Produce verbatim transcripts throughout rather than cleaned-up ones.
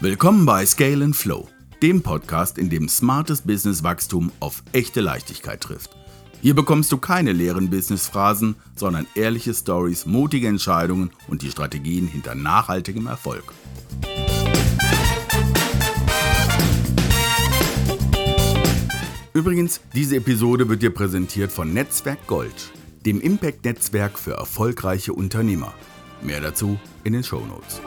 Willkommen bei Scale and Flow, dem Podcast, in dem smartes Business-Wachstum auf echte Leichtigkeit trifft. Hier bekommst du keine leeren Business-Phrasen, sondern ehrliche Stories, mutige Entscheidungen und die Strategien hinter nachhaltigem Erfolg. Übrigens, diese Episode wird dir präsentiert von Netzwerk Gold, dem Impact-Netzwerk für erfolgreiche Unternehmer. Mehr dazu in den Shownotes.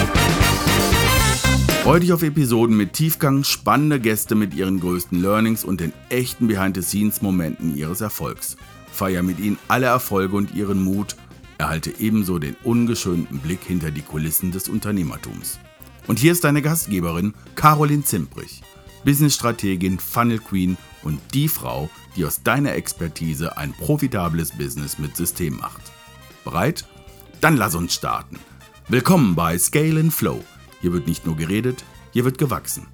Freue dich auf Episoden mit Tiefgang, spannende Gäste mit ihren größten Learnings und den echten Behind-the-Scenes-Momenten ihres Erfolgs. Feier mit ihnen alle Erfolge und ihren Mut, erhalte ebenso den ungeschönten Blick hinter die Kulissen des Unternehmertums. Und hier ist deine Gastgeberin Caroline Zimprich, Business-Strategin, Funnel Queen und die Frau, die aus deiner Expertise ein profitables Business mit System macht. Bereit? Dann lass uns starten. Willkommen bei Scale and Flow. Hier wird nicht nur geredet, hier wird gewachsen.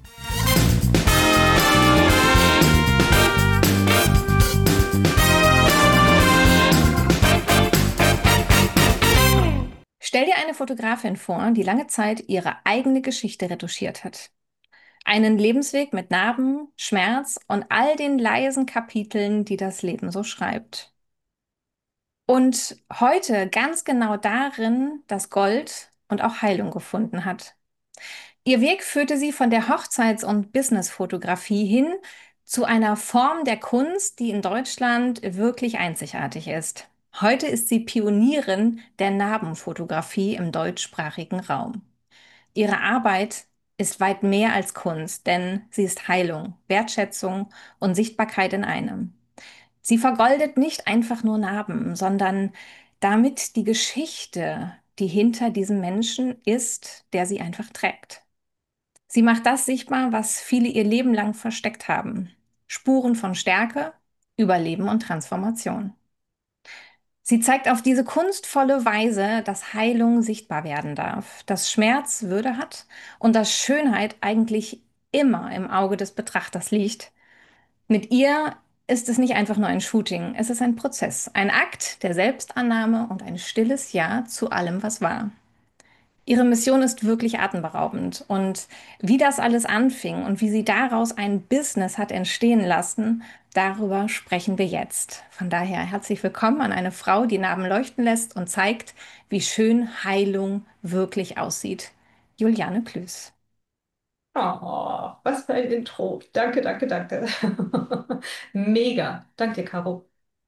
Stell dir eine Fotografin vor, die lange Zeit ihre eigene Geschichte retuschiert hat. Einen Lebensweg mit Narben, Schmerz und all den leisen Kapiteln, die das Leben so schreibt. Und heute ganz genau darin das Gold und auch Heilung gefunden hat. Ihr Weg führte sie von der Hochzeits- und Businessfotografie hin zu einer Form der Kunst, die in Deutschland wirklich einzigartig ist. Heute ist sie Pionierin der Narbenfotografie im deutschsprachigen Raum. Ihre Arbeit ist weit mehr als Kunst, denn sie ist Heilung, Wertschätzung und Sichtbarkeit in einem. Sie vergoldet nicht einfach nur Narben, sondern damit die Geschichte, die hinter diesem Menschen ist, der sie einfach trägt. Sie macht das sichtbar, was viele ihr Leben lang versteckt haben. Spuren von Stärke, Überleben und Transformation. Sie zeigt auf diese kunstvolle Weise, dass Heilung sichtbar werden darf, dass Schmerz Würde hat und dass Schönheit eigentlich immer im Auge des Betrachters liegt. Mit ihr ist es nicht einfach nur ein Shooting, es ist ein Prozess, ein Akt der Selbstannahme und ein stilles Ja zu allem, was war. Ihre Mission ist wirklich atemberaubend und wie das alles anfing und wie sie daraus ein Business hat entstehen lassen, darüber sprechen wir jetzt. Von daher herzlich willkommen an eine Frau, die Narben leuchten lässt und zeigt, wie schön Heilung wirklich aussieht. Juliane Klüß. Oh, was für ein Intro. Danke, danke, danke. Mega. Danke dir, Caro.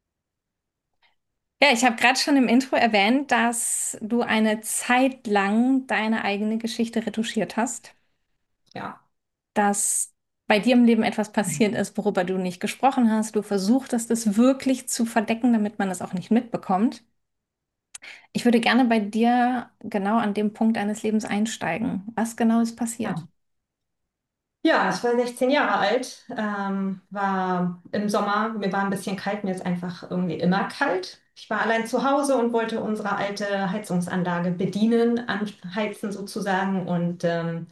Ja, ich habe gerade schon im Intro erwähnt, dass du eine Zeit lang deine eigene Geschichte retuschiert hast, Ja. dass bei dir im Leben etwas passiert ist, worüber du nicht gesprochen hast. Du versucht hast, es wirklich zu verdecken, damit man es auch nicht mitbekommt. Ich würde gerne bei dir genau an dem Punkt deines Lebens einsteigen. Was genau ist passiert? Ja, ja, ich war sechzehn Jahre alt, ähm, war im Sommer, mir war ein bisschen kalt, mir ist einfach irgendwie immer kalt. Ich war allein zu Hause und wollte unsere alte Heizungsanlage bedienen, anheizen sozusagen. Und ähm,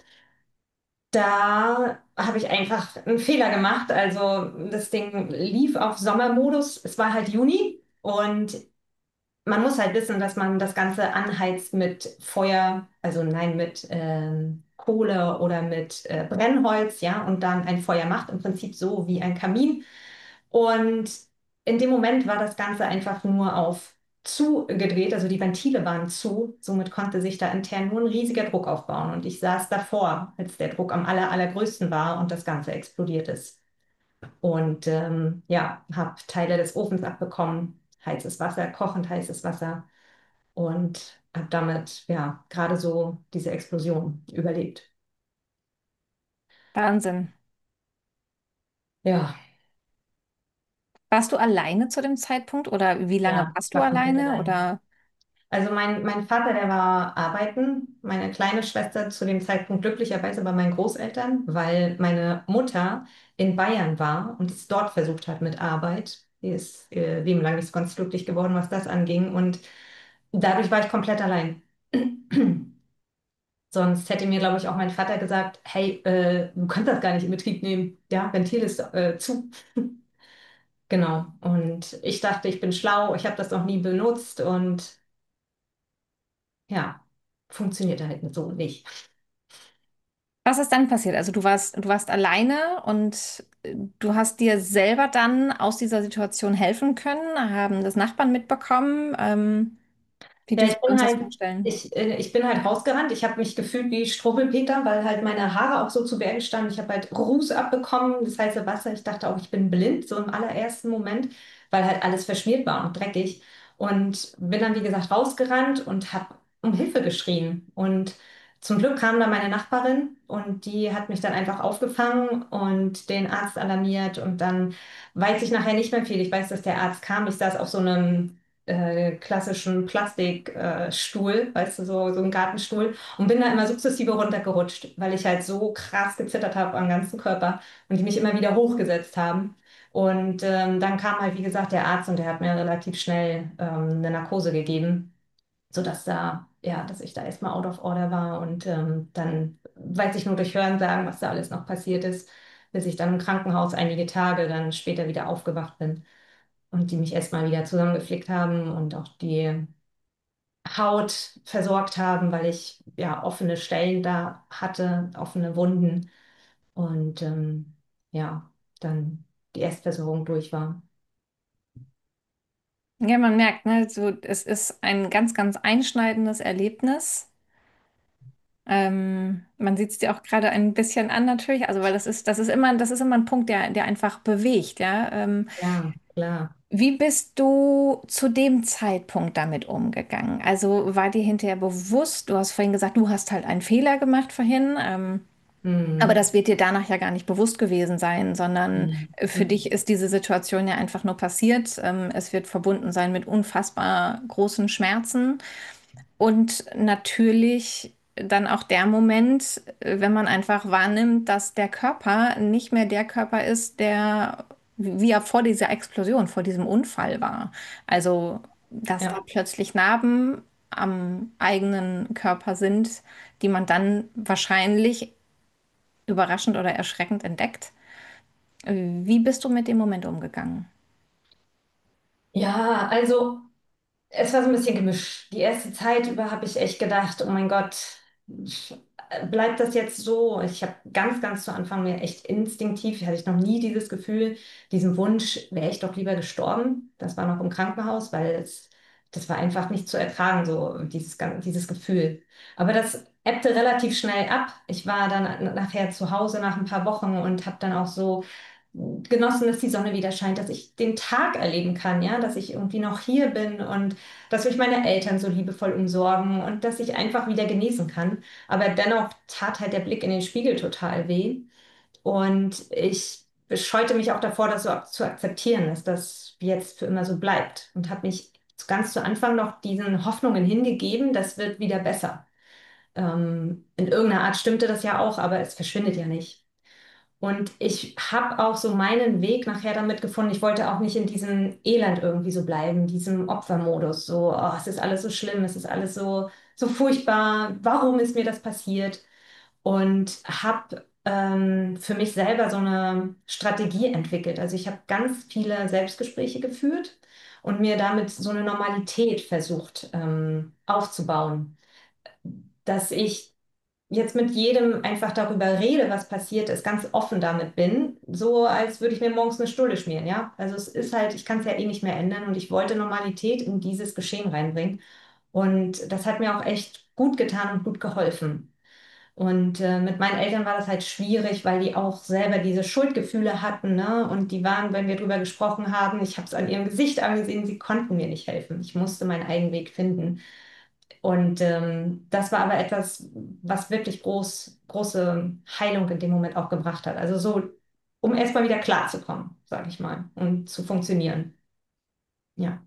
da habe ich einfach einen Fehler gemacht. Also das Ding lief auf Sommermodus. Es war halt Juni und man muss halt wissen, dass man das Ganze anheizt mit Feuer, also nein, mit ähm, Kohle oder mit äh, Brennholz, ja, und dann ein Feuer macht, im Prinzip so wie ein Kamin. Und in dem Moment war das Ganze einfach nur auf zu gedreht, also die Ventile waren zu, somit konnte sich da intern nur ein riesiger Druck aufbauen. Und ich saß davor, als der Druck am aller, allergrößten war und das Ganze explodiert ist. Und ähm, ja, habe Teile des Ofens abbekommen, heißes Wasser, kochend heißes Wasser und habe damit ja gerade so diese Explosion überlebt. Wahnsinn. Ja, Warst du alleine zu dem Zeitpunkt oder wie lange ja, ich warst du war komplett alleine? allein. Oder Also mein, mein Vater, der war arbeiten, meine kleine Schwester zu dem Zeitpunkt glücklicherweise bei meinen Großeltern, weil meine Mutter in Bayern war und es dort versucht hat mit Arbeit. Die ist ihr Leben lang nicht so ganz glücklich geworden, was das anging. Und dadurch war ich komplett allein. Sonst hätte mir, glaube ich, auch mein Vater gesagt, hey, äh, du kannst das gar nicht in Betrieb nehmen. Ja, Ventil ist äh, zu. Genau. Und ich dachte, ich bin schlau, ich habe das noch nie benutzt und ja, funktioniert halt so nicht. Was ist dann passiert? Also du warst, du warst alleine und äh, du hast dir selber dann aus dieser Situation helfen können, haben das Nachbarn mitbekommen. Ähm, wie Ja, dürfen ich wir bin uns das halt, vorstellen? ich, äh, ich bin halt rausgerannt. Ich habe mich gefühlt wie Struwwelpeter, weil halt meine Haare auch so zu Berge standen. Ich habe halt Ruß abbekommen, das heiße Wasser. Ich dachte auch, ich bin blind, so im allerersten Moment, weil halt alles verschmiert war und dreckig. Und bin dann, wie gesagt, rausgerannt und habe um Hilfe geschrien. Und zum Glück kam da meine Nachbarin und die hat mich dann einfach aufgefangen und den Arzt alarmiert. Und dann weiß ich nachher nicht mehr viel. Ich weiß, dass der Arzt kam. Ich saß auf so einem äh, klassischen Plastikstuhl, äh, Stuhl, weißt du, so, so ein Gartenstuhl und bin da immer sukzessive runtergerutscht, weil ich halt so krass gezittert habe am ganzen Körper und die mich immer wieder hochgesetzt haben. Und ähm, dann kam halt, wie gesagt, der Arzt und der hat mir relativ schnell ähm, eine Narkose gegeben, sodass da, ja, dass ich da erstmal out of order war und ähm, dann weiß ich nur durch Hören sagen, was da alles noch passiert ist, bis ich dann im Krankenhaus einige Tage dann später wieder aufgewacht bin und die mich erstmal wieder zusammengeflickt haben und auch die Haut versorgt haben, weil ich ja offene Stellen da hatte, offene Wunden und ähm, ja, dann die Erstversorgung durch war. Ja, man merkt, ne, so, es ist ein ganz, ganz einschneidendes Erlebnis. Ähm, man sieht es dir auch gerade ein bisschen an natürlich, also weil das ist, das ist immer, das ist immer ein Punkt, der, der einfach bewegt, ja. Ähm, Ja, klar. wie bist du zu dem Zeitpunkt damit umgegangen? Also war dir hinterher bewusst, du hast vorhin gesagt, du hast halt einen Fehler gemacht vorhin, ähm, aber Mhm. das wird dir danach ja gar nicht bewusst gewesen sein, sondern Mhm. für Mhm. dich ist diese Situation ja einfach nur passiert. Ähm, es wird verbunden sein mit unfassbar großen Schmerzen. Und natürlich dann auch der Moment, äh, wenn man einfach wahrnimmt, dass der Körper nicht mehr der Körper ist, der, wie er vor dieser Explosion, vor diesem Unfall war. Also, dass da Ja. plötzlich Narben am eigenen Körper sind, die man dann wahrscheinlich überraschend oder erschreckend entdeckt. Wie bist du mit dem Moment umgegangen? Ja, also. Es war so ein bisschen gemischt. Die erste Zeit über habe ich echt gedacht, oh mein Gott, bleibt das jetzt so? Ich habe ganz, ganz zu Anfang mir echt instinktiv, hatte ich noch nie dieses Gefühl, diesen Wunsch, wäre ich doch lieber gestorben. Das war noch im Krankenhaus, weil es, das war einfach nicht zu ertragen, so dieses, gan- dieses Gefühl. Aber das ebbte relativ schnell ab. Ich war dann nachher zu Hause nach ein paar Wochen und habe dann auch so genossen, dass die Sonne wieder scheint, dass ich den Tag erleben kann, ja, dass ich irgendwie noch hier bin und dass mich meine Eltern so liebevoll umsorgen und dass ich einfach wieder genießen kann. Aber dennoch tat halt der Blick in den Spiegel total weh. Und ich scheute mich auch davor, das so ak- zu akzeptieren, dass das jetzt für immer so bleibt. Und habe mich ganz zu Anfang noch diesen Hoffnungen hingegeben, das wird wieder besser. Ähm, in irgendeiner Art stimmte das ja auch, aber es verschwindet ja nicht. Und ich habe auch so meinen Weg nachher damit gefunden. Ich wollte auch nicht in diesem Elend irgendwie so bleiben, diesem Opfermodus. So, oh, es ist alles so schlimm, es ist alles so, so furchtbar. Warum ist mir das passiert? Und habe ähm, für mich selber so eine Strategie entwickelt. Also ich habe ganz viele Selbstgespräche geführt und mir damit so eine Normalität versucht ähm, aufzubauen, dass ich jetzt mit jedem einfach darüber rede, was passiert ist, ganz offen damit bin, so als würde ich mir morgens eine Stulle schmieren, ja. Also es ist halt, ich kann es ja eh nicht mehr ändern und ich wollte Normalität in dieses Geschehen reinbringen. Und das hat mir auch echt gut getan und gut geholfen. Und äh, mit meinen Eltern war das halt schwierig, weil die auch selber diese Schuldgefühle hatten, ne? Und die waren, wenn wir drüber gesprochen haben, ich habe es an ihrem Gesicht angesehen, sie konnten mir nicht helfen. Ich musste meinen eigenen Weg finden. Und ähm, das war aber etwas, was wirklich groß, große Heilung in dem Moment auch gebracht hat. Also so, um erstmal wieder klarzukommen, sage ich mal, und zu funktionieren. Ja.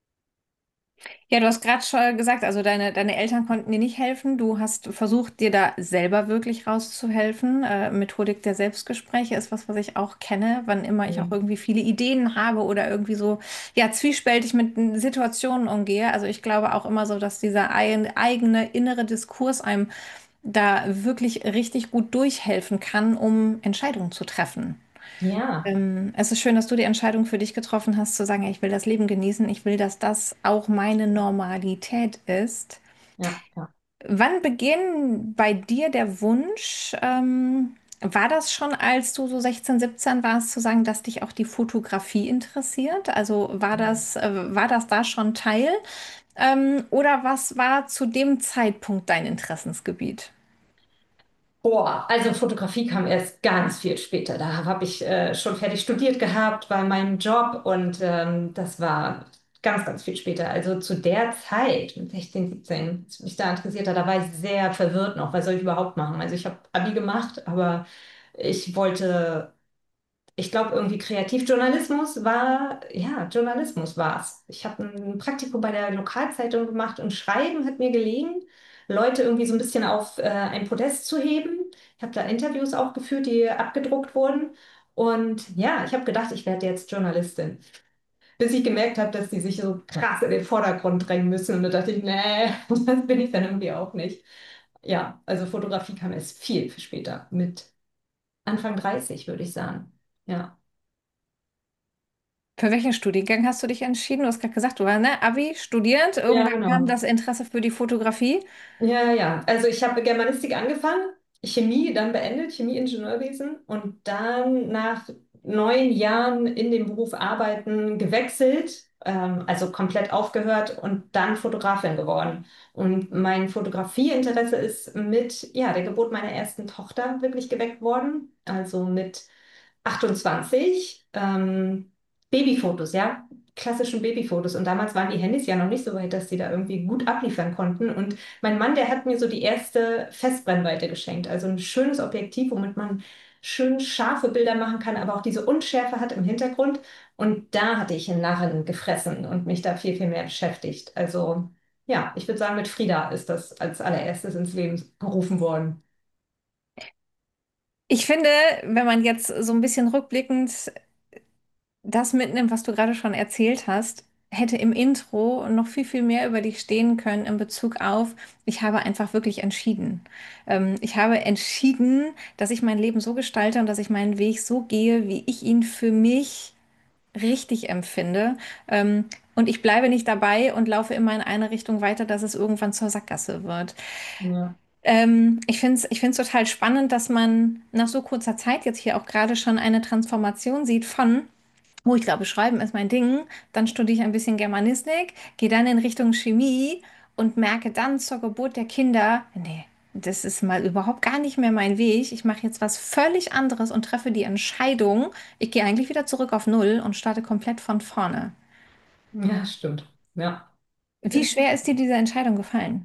Ja, du hast gerade schon gesagt, also deine, deine Eltern konnten dir nicht helfen. Du hast versucht, dir da selber wirklich rauszuhelfen. Äh, Methodik der Selbstgespräche ist was, was ich auch kenne, wann immer ich auch Mhm. irgendwie viele Ideen habe oder irgendwie so, ja, zwiespältig mit Situationen umgehe. Also ich glaube auch immer so, dass dieser ein, eigene innere Diskurs einem da wirklich richtig gut durchhelfen kann, um Entscheidungen zu treffen. Ja, Ähm, es ist schön, dass du die Entscheidung für dich getroffen hast, zu sagen, ja, ich will das Leben genießen, ich will, dass das auch meine Normalität ist. ja, ja. Wann beginnt bei dir der Wunsch? Ähm, war das schon, als du so sechzehn, siebzehn warst, zu sagen, dass dich auch die Fotografie interessiert? Also war das, äh, war das da schon Teil? Ähm, oder was war zu dem Zeitpunkt dein Interessensgebiet? Boah, also Fotografie kam erst ganz viel später. Da habe ich äh, schon fertig studiert gehabt bei meinem Job und ähm, das war ganz, ganz viel später. Also zu der Zeit, mit sechzehn, siebzehn, als mich da interessiert hat, da war ich sehr verwirrt noch. Was soll ich überhaupt machen? Also ich habe Abi gemacht, aber ich wollte ich glaube, irgendwie Kreativjournalismus war, ja, Journalismus war es. Ich habe ein Praktikum bei der Lokalzeitung gemacht und Schreiben hat mir gelegen, Leute irgendwie so ein bisschen auf äh, ein Podest zu heben. Ich habe da Interviews auch geführt, die abgedruckt wurden. Und ja, ich habe gedacht, ich werde jetzt Journalistin. Bis ich gemerkt habe, dass die sich so krass in den Vordergrund drängen müssen. Und da dachte ich, nee, das bin ich dann irgendwie auch nicht. Ja, also Fotografie kam erst viel, viel später, mit Anfang dreißig, würde ich sagen. Ja. Für welchen Studiengang hast du dich entschieden? Du hast gerade gesagt, du warst, ne, Abi, studierend. Ja, Irgendwann kam genau. das Interesse für die Fotografie. Ja, ja. Also ich habe Germanistik angefangen, Chemie dann beendet, Chemieingenieurwesen und dann nach neun Jahren in dem Beruf arbeiten gewechselt, ähm, also komplett aufgehört und dann Fotografin geworden. Und mein Fotografieinteresse ist mit, ja, der Geburt meiner ersten Tochter wirklich geweckt worden, also mit achtundzwanzig. Ähm, Babyfotos, ja, klassischen Babyfotos. Und damals waren die Handys ja noch nicht so weit, dass sie da irgendwie gut abliefern konnten. Und mein Mann, der hat mir so die erste Festbrennweite geschenkt. Also ein schönes Objektiv, womit man schön scharfe Bilder machen kann, aber auch diese Unschärfe hat im Hintergrund. Und da hatte ich einen Narren gefressen und mich da viel, viel mehr beschäftigt. Also ja, ich würde sagen, mit Frida ist das als allererstes ins Leben gerufen worden. Ich finde, wenn man jetzt so ein bisschen rückblickend das mitnimmt, was du gerade schon erzählt hast, hätte im Intro noch viel, viel mehr über dich stehen können in Bezug auf, ich habe einfach wirklich entschieden. Ähm, ich habe entschieden, dass ich mein Leben so gestalte und dass ich meinen Weg so gehe, wie ich ihn für mich richtig empfinde. Ähm, und ich bleibe nicht dabei und laufe immer in eine Richtung weiter, dass es irgendwann zur Sackgasse wird. Ja. Ähm, ich finde es ich find's total spannend, dass man nach so kurzer Zeit jetzt hier auch gerade schon eine Transformation sieht von, oh, ich glaube, Schreiben ist mein Ding, dann studiere ich ein bisschen Germanistik, gehe dann in Richtung Chemie und merke dann zur Geburt der Kinder, nee, das ist mal überhaupt gar nicht mehr mein Weg. Ich mache jetzt was völlig anderes und treffe die Entscheidung, ich gehe eigentlich wieder zurück auf Null und starte komplett von vorne. Ja, stimmt. Ja. Wie schwer ist dir diese Entscheidung gefallen?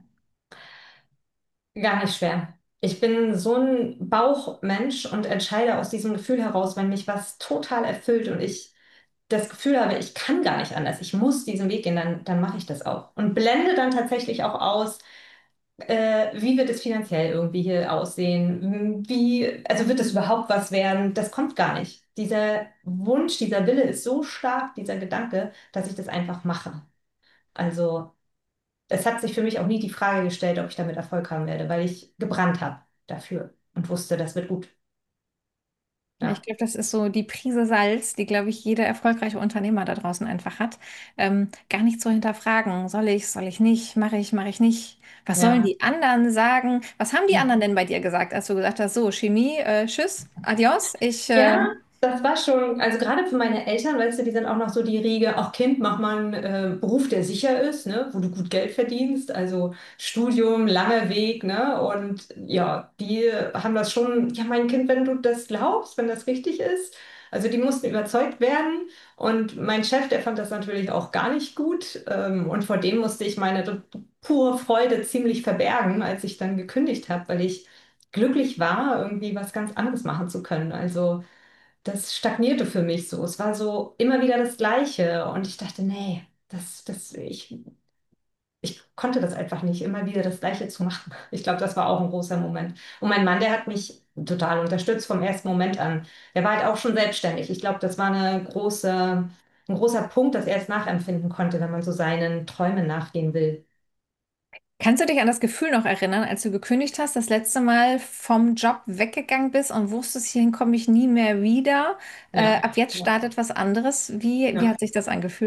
Gar nicht schwer. Ich bin so ein Bauchmensch und entscheide aus diesem Gefühl heraus, wenn mich was total erfüllt und ich das Gefühl habe, ich kann gar nicht anders, ich muss diesen Weg gehen, dann, dann mache ich das auch. Und blende dann tatsächlich auch aus, äh, wie wird es finanziell irgendwie hier aussehen? Wie, also wird es überhaupt was werden? Das kommt gar nicht. Dieser Wunsch, dieser Wille ist so stark, dieser Gedanke, dass ich das einfach mache. Also es hat sich für mich auch nie die Frage gestellt, ob ich damit Erfolg haben werde, weil ich gebrannt habe dafür und wusste, das wird gut. Ja, ich Ja, glaube, das ist so die Prise Salz, die, glaube ich, jeder erfolgreiche Unternehmer da draußen einfach hat. Ähm, gar nicht zu hinterfragen, soll ich, soll ich nicht, mache ich, mache ich nicht. Was sollen ja. die anderen sagen? Was haben die anderen denn bei dir gesagt, als du gesagt hast, so, Chemie, äh, tschüss, adios, ich, äh, Ja, das war schon, also gerade für meine Eltern, weißt du, die sind auch noch so die Riege, auch Kind, mach mal einen äh, Beruf, der sicher ist, ne, wo du gut Geld verdienst, also Studium, langer Weg, ne, und ja, die haben das schon, ja, mein Kind, wenn du das glaubst, wenn das richtig ist, also die mussten überzeugt werden und mein Chef, der fand das natürlich auch gar nicht gut ähm, und vor dem musste ich meine pure Freude ziemlich verbergen, als ich dann gekündigt habe, weil ich glücklich war, irgendwie was ganz anderes machen zu können. Also das stagnierte für mich so. Es war so immer wieder das Gleiche und ich dachte, nee, das, das, ich, ich konnte das einfach nicht, immer wieder das Gleiche zu machen. Ich glaube, das war auch ein großer Moment. Und mein Mann, der hat mich total unterstützt vom ersten Moment an. Der war halt auch schon selbstständig. Ich glaube, das war eine große, ein großer Punkt, dass er es nachempfinden konnte, wenn man so seinen Träumen nachgehen will. kannst du dich an das Gefühl noch erinnern, als du gekündigt hast, das letzte Mal vom Job weggegangen bist und wusstest, hierhin komme ich nie mehr wieder, äh, Ja, ab jetzt ja, startet was anderes. Wie, wie ja. hat sich das angefühlt?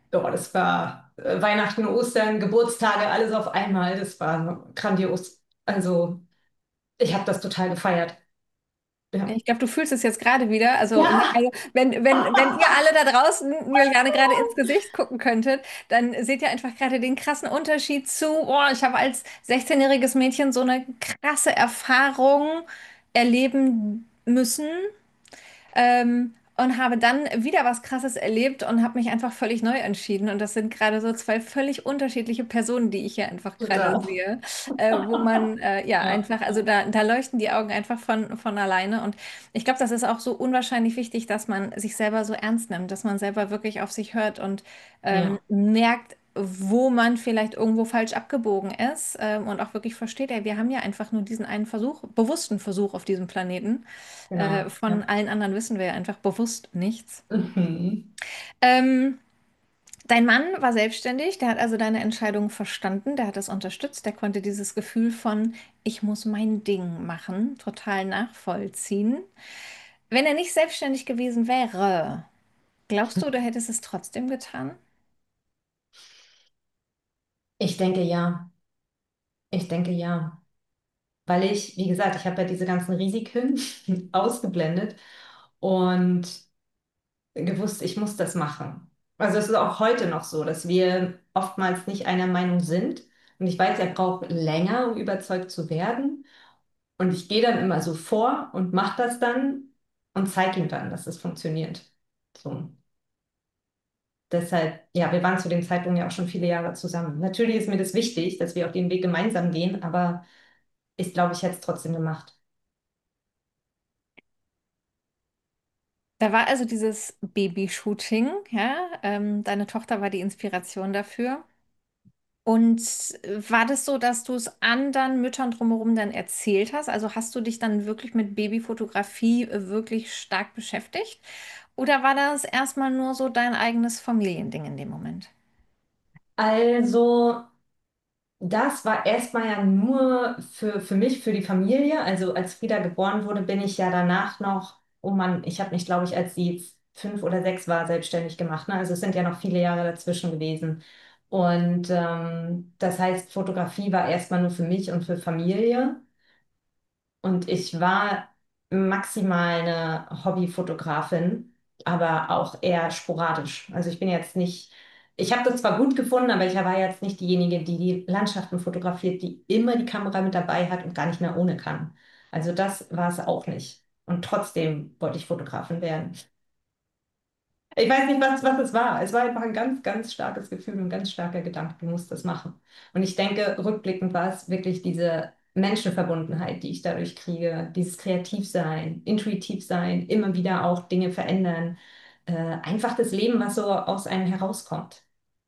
Ja, das war äh, Weihnachten, Ostern, Geburtstage, alles auf einmal. Das war grandios. Also, ich habe das total gefeiert. Ja, Ja. ich glaube, du fühlst es jetzt gerade wieder. Also, ne, Ja. also wenn, wenn, wenn ihr alle da draußen Juliane gerade ins Gesicht gucken könntet, dann seht ihr einfach gerade den krassen Unterschied zu, oh, ich habe als sechzehn-jähriges Mädchen so eine krasse Erfahrung erleben müssen. Ähm, und habe dann wieder was Krasses erlebt und habe mich einfach völlig neu entschieden. Und das sind gerade so zwei völlig unterschiedliche Personen, die ich hier einfach gerade Total. sehe, äh, wo man äh, ja Ja, einfach, also da, da leuchten die Augen einfach von, von alleine. Und ich glaube, das ist auch so unwahrscheinlich wichtig, dass man sich selber so ernst nimmt, dass man selber wirklich auf sich hört und ähm, ja, merkt, wo man vielleicht irgendwo falsch abgebogen ist ähm, und auch wirklich versteht, ey, wir haben ja einfach nur diesen einen Versuch, bewussten Versuch auf diesem Planeten. Äh, genau. von Ja. allen anderen wissen wir ja einfach bewusst nichts. Mhm. Ähm, Dein Mann war selbstständig, der hat also deine Entscheidung verstanden, der hat das unterstützt, der konnte dieses Gefühl von, ich muss mein Ding machen, total nachvollziehen. Wenn er nicht selbstständig gewesen wäre, glaubst du, du hättest es trotzdem getan? Ich denke ja. Ich denke ja. Weil ich, wie gesagt, ich habe ja diese ganzen Risiken ausgeblendet und gewusst, ich muss das machen. Also es ist auch heute noch so, dass wir oftmals nicht einer Meinung sind. Und ich weiß, er braucht länger, um überzeugt zu werden. Und ich gehe dann immer so vor und mache das dann und zeige ihm dann, dass es funktioniert. So. Deshalb, ja, wir waren zu dem Zeitpunkt ja auch schon viele Jahre zusammen. Natürlich ist mir das wichtig, dass wir auf den Weg gemeinsam gehen, aber ich glaube, ich hätte es trotzdem gemacht. Da war also dieses Babyshooting, ja, ähm, deine Tochter war die Inspiration dafür. Und war das so, dass du es anderen Müttern drumherum dann erzählt hast? Also hast du dich dann wirklich mit Babyfotografie äh, wirklich stark beschäftigt? Oder war das erstmal nur so dein eigenes Familiending in dem Moment? Also, das war erstmal ja nur für, für mich, für die Familie. Also, als Frieda geboren wurde, bin ich ja danach noch, oh Mann, ich habe mich, glaube ich, als sie fünf oder sechs war, selbstständig gemacht. Ne? Also, es sind ja noch viele Jahre dazwischen gewesen. Und ähm, das heißt, Fotografie war erstmal nur für mich und für Familie. Und ich war maximal eine Hobbyfotografin, aber auch eher sporadisch. Also ich bin jetzt nicht, ich habe das zwar gut gefunden, aber ich war jetzt nicht diejenige, die die Landschaften fotografiert, die immer die Kamera mit dabei hat und gar nicht mehr ohne kann. Also das war es auch nicht. Und trotzdem wollte ich Fotografin werden. Ich weiß nicht, was, was es war. Es war einfach ein ganz, ganz starkes Gefühl und ein ganz starker Gedanke, du musst das machen. Und ich denke, rückblickend war es wirklich diese Menschenverbundenheit, die ich dadurch kriege, dieses Kreativsein, Intuitivsein, immer wieder auch Dinge verändern, äh, einfach das Leben, was so aus einem herauskommt.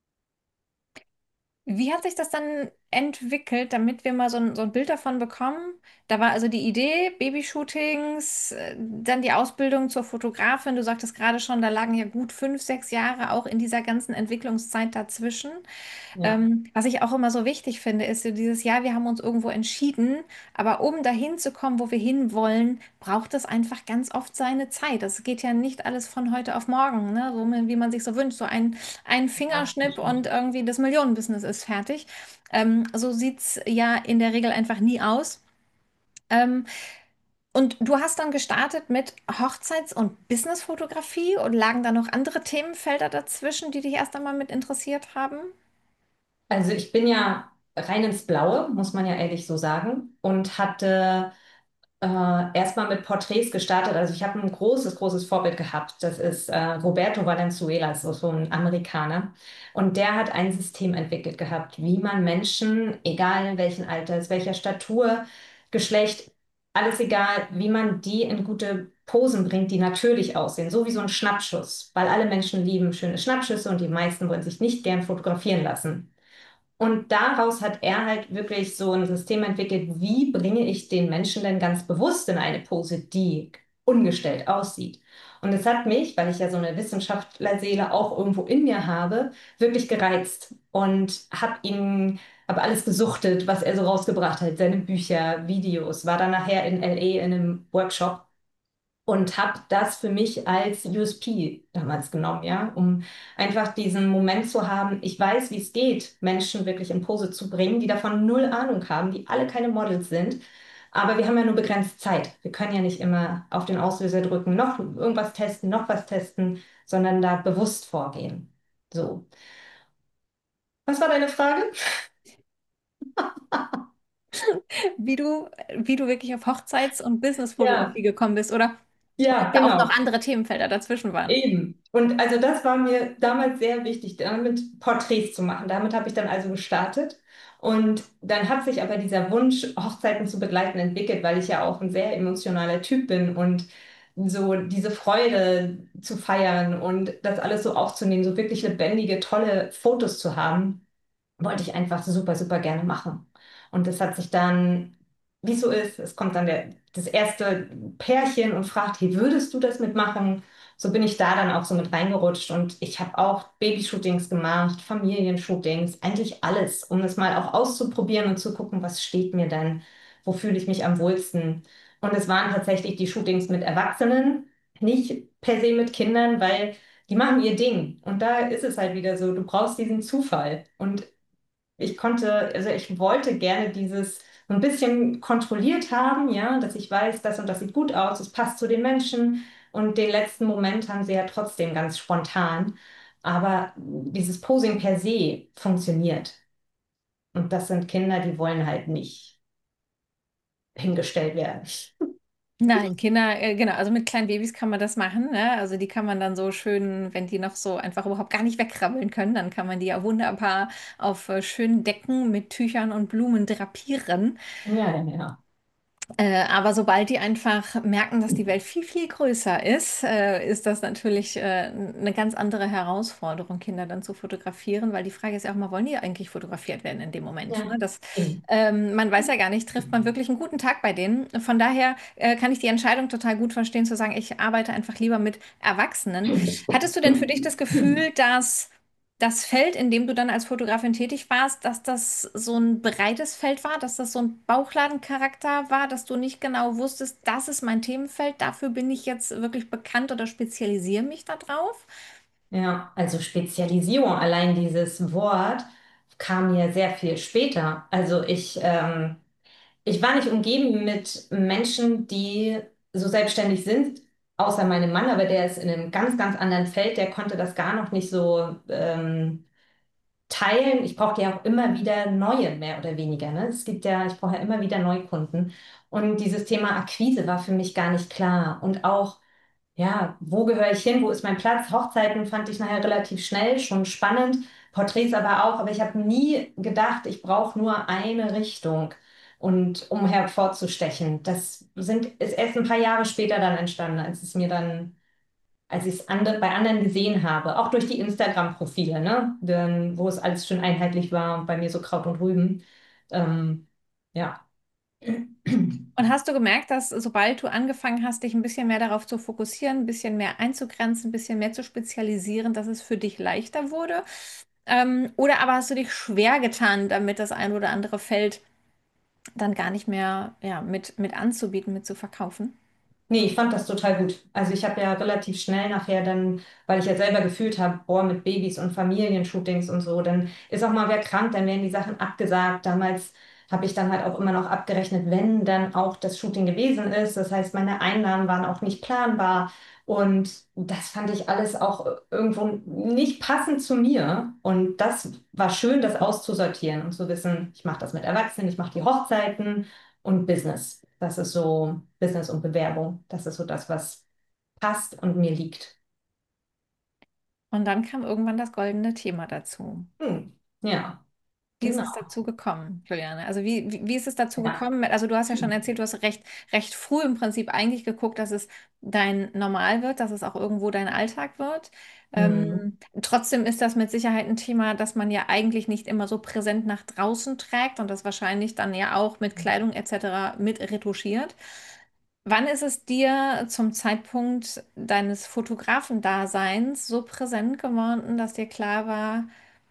Wie hat sich das dann entwickelt, damit wir mal so ein, so ein Bild davon bekommen? Da war also die Idee, Babyshootings, äh, dann die Ausbildung zur Fotografin. Du sagtest gerade schon, da lagen ja gut fünf, sechs Jahre auch in dieser ganzen Entwicklungszeit dazwischen. Ja. Ähm, was ich auch immer so wichtig finde, ist so dieses Jahr, wir haben uns irgendwo entschieden, aber um dahin zu kommen, wo wir hinwollen, braucht es einfach ganz oft seine Zeit. Das geht ja nicht alles von heute auf morgen, ne? So wie man sich so wünscht, so ein, ein Ja, Fingerschnipp und irgendwie das Millionenbusiness ist fertig. Ähm, so sieht es ja in der Regel einfach nie aus. Ähm, und du hast dann gestartet mit Hochzeits- und Businessfotografie und lagen da noch andere Themenfelder dazwischen, die dich erst einmal mit interessiert haben? Also ich bin ja rein ins Blaue, muss man ja ehrlich so sagen, und hatte äh, erstmal mit Porträts gestartet. Also ich habe ein großes, großes Vorbild gehabt. Das ist äh, Roberto Valenzuela, so, so ein Amerikaner. Und der hat ein System entwickelt gehabt, wie man Menschen, egal in welchen Alters, welcher Statur, Geschlecht, alles egal, wie man die in gute Posen bringt, die natürlich aussehen, so wie so ein Schnappschuss, weil alle Menschen lieben schöne Schnappschüsse und die meisten wollen sich nicht gern fotografieren lassen. Und daraus hat er halt wirklich so ein System entwickelt, wie bringe ich den Menschen denn ganz bewusst in eine Pose, die ungestellt aussieht. Und es hat mich, weil ich ja so eine Wissenschaftlerseele auch irgendwo in mir habe, wirklich gereizt und habe ihn, habe alles gesuchtet, was er so rausgebracht hat, seine Bücher, Videos, war dann nachher in L A in einem Workshop und habe das für mich als U S P damals genommen, ja, um einfach diesen Moment zu haben, ich weiß, wie es geht, Menschen wirklich in Pose zu bringen, die davon null Ahnung haben, die alle keine Models sind. Aber wir haben ja nur begrenzt Zeit. Wir können ja nicht immer auf den Auslöser drücken, noch irgendwas testen, noch was testen, sondern da bewusst vorgehen. So. Was war deine Frage? Wie du, wie du wirklich auf Hochzeits- und Businessfotografie Ja, gekommen bist oder ja, ja auch noch genau. andere Themenfelder dazwischen waren. Eben. Und also das war mir damals sehr wichtig, damit Porträts zu machen. Damit habe ich dann also gestartet. Und dann hat sich aber dieser Wunsch, Hochzeiten zu begleiten, entwickelt, weil ich ja auch ein sehr emotionaler Typ bin und so diese Freude zu feiern und das alles so aufzunehmen, so wirklich lebendige, tolle Fotos zu haben, wollte ich einfach super, super gerne machen. Und das hat sich dann, wie es so ist, es kommt dann der, das erste Pärchen und fragt, hey, würdest du das mitmachen? So bin ich da dann auch so mit reingerutscht und ich habe auch Babyshootings gemacht, Familienshootings, eigentlich alles, um es mal auch auszuprobieren und zu gucken, was steht mir denn, wo fühle ich mich am wohlsten. Und es waren tatsächlich die Shootings mit Erwachsenen, nicht per se mit Kindern, weil die machen ihr Ding. Und da ist es halt wieder so, du brauchst diesen Zufall. Und ich konnte, also ich wollte gerne dieses so ein bisschen kontrolliert haben, ja, dass ich weiß, das und das sieht gut aus, es passt zu den Menschen und den letzten Moment haben sie ja trotzdem ganz spontan. Aber dieses Posing per se funktioniert. Und das sind Kinder, die wollen halt nicht hingestellt werden. Nein, Kinder, äh, genau, also mit kleinen Babys kann man das machen, ne? Also die kann man dann so schön, wenn die noch so einfach überhaupt gar nicht wegkrabbeln können, dann kann man die ja wunderbar auf äh, schönen Decken mit Tüchern und Blumen drapieren. Ja, ja, ja. Äh, aber sobald die einfach merken, dass die Welt viel, viel größer ist, äh, ist das natürlich äh, eine ganz andere Herausforderung, Kinder dann zu fotografieren, weil die Frage ist ja auch mal, wollen die eigentlich fotografiert werden in dem Moment? Ne? Ja, Das, eben. ähm, man weiß ja gar nicht, trifft man wirklich einen guten Tag bei denen. Von daher äh, kann ich die Entscheidung total gut verstehen, zu sagen, ich arbeite einfach lieber mit Erwachsenen. Hattest du denn für dich das Gefühl, dass das Feld, in dem du dann als Fotografin tätig warst, dass das so ein breites Feld war, dass das so ein Bauchladencharakter war, dass du nicht genau wusstest, das ist mein Themenfeld, dafür bin ich jetzt wirklich bekannt oder spezialisiere mich da drauf? Ja, also Spezialisierung, allein dieses Wort kam mir sehr viel später. Also ich, ähm, ich war nicht umgeben mit Menschen, die so selbstständig sind, außer meinem Mann, aber der ist in einem ganz, ganz anderen Feld, der konnte das gar noch nicht so ähm, teilen. Ich brauchte ja auch immer wieder neue, mehr oder weniger. Ne? Es gibt ja, ich brauche ja immer wieder Neukunden. Und dieses Thema Akquise war für mich gar nicht klar. Und auch ja, wo gehöre ich hin? Wo ist mein Platz? Hochzeiten fand ich nachher relativ schnell, schon spannend. Porträts aber auch, aber ich habe nie gedacht, ich brauche nur eine Richtung und um hervorzustechen. Das sind, ist erst ein paar Jahre später dann entstanden, als es mir dann, als ich es andere, bei anderen gesehen habe, auch durch die Instagram-Profile, ne? Dann, wo es alles schön einheitlich war und bei mir so Kraut und Rüben. Ähm, ja. Und hast du gemerkt, dass sobald du angefangen hast, dich ein bisschen mehr darauf zu fokussieren, ein bisschen mehr einzugrenzen, ein bisschen mehr zu spezialisieren, dass es für dich leichter wurde? Ähm, oder aber hast du dich schwer getan, damit das ein oder andere Feld dann gar nicht mehr ja, mit, mit anzubieten, mit zu verkaufen? Nee, ich fand das total gut. Also ich habe ja relativ schnell nachher dann, weil ich ja selber gefühlt habe, boah, mit Babys und Familienshootings und so, dann ist auch mal wer krank, dann werden die Sachen abgesagt. Damals habe ich dann halt auch immer noch abgerechnet, wenn dann auch das Shooting gewesen ist. Das heißt, meine Einnahmen waren auch nicht planbar. Und das fand ich alles auch irgendwo nicht passend zu mir. Und das war schön, das auszusortieren und zu wissen, ich mache das mit Erwachsenen, ich mache die Hochzeiten und Business. Das ist so Business und Bewerbung. Das ist so das, was passt und mir liegt. Und dann kam irgendwann das goldene Thema dazu. Hm. Ja, Wie ist genau. es dazu gekommen, Juliane? Also wie, wie, wie ist es dazu Ja. gekommen? Also du hast ja schon erzählt, du hast recht, recht früh im Prinzip eigentlich geguckt, dass es dein Normal wird, dass es auch irgendwo dein Alltag wird. Hm. Ähm, trotzdem ist das mit Sicherheit ein Thema, das man ja eigentlich nicht immer so präsent nach draußen trägt und das wahrscheinlich dann ja auch mit Kleidung et cetera mit retuschiert. Wann ist es dir zum Zeitpunkt deines Fotografendaseins so präsent geworden, dass dir klar war,